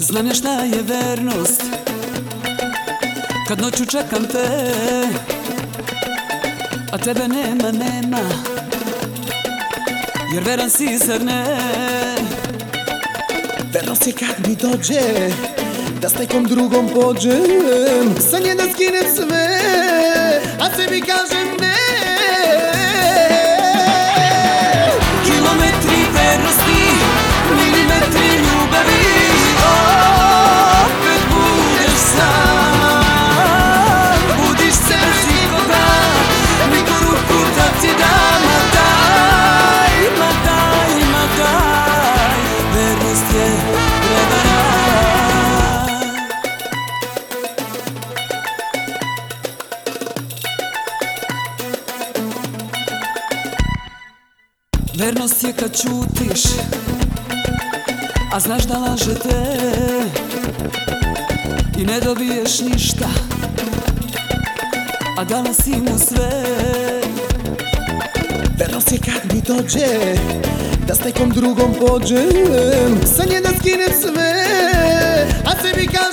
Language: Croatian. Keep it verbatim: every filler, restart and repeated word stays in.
Znam ja šta je vernost, kad noću čekam te, a tebe nema, nema, jer veran si, zar ne? Vernost je kad mi dođe, da s nekom drugom pođem, sa nje da skinem sve, a sebi kažem ne. Kilometri vernosti, milimetri ljubavi, opet budeš sam. Budiš se sikoga, niko ruku da ti dam, ma daj, ma daj, ma daj. Vernost je prevara. Vernost je kad ćutiš, a znaš da lažete i ne dobiješ ništa, a dala si mu sve. Vernost je kad mi dođe, da s nekom drugom pođem, sa nje da skinem sve, a sebi kažem